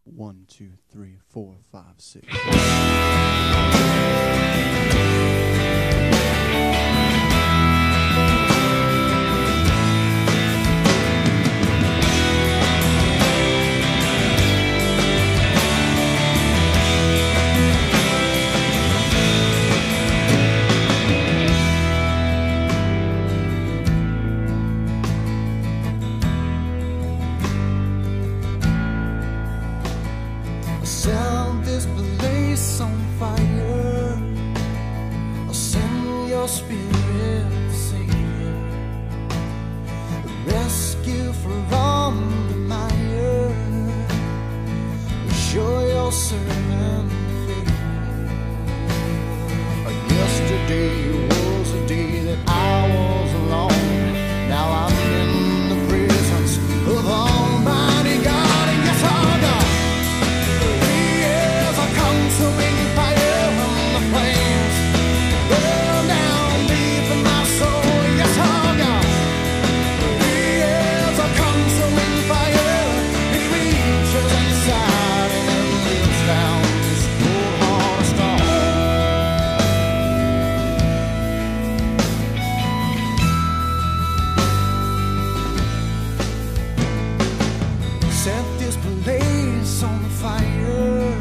1, 2, 3, 4, 5, 6. Set this place on fire. I'll send your spirit, Savior. Rescue from the mire. Show your servant favor. Yesterday was a day that I was alone. Now I'm in the presence of Almighty God. And yes, our God, consuming fire from the flames, burn down deep in my soul. Yes, our God, He is a consuming fire. He reaches inside and lives down this cold heart of stone. Set this place on fire.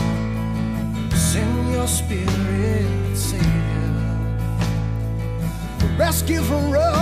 Send your spirit, Savior. Rescue from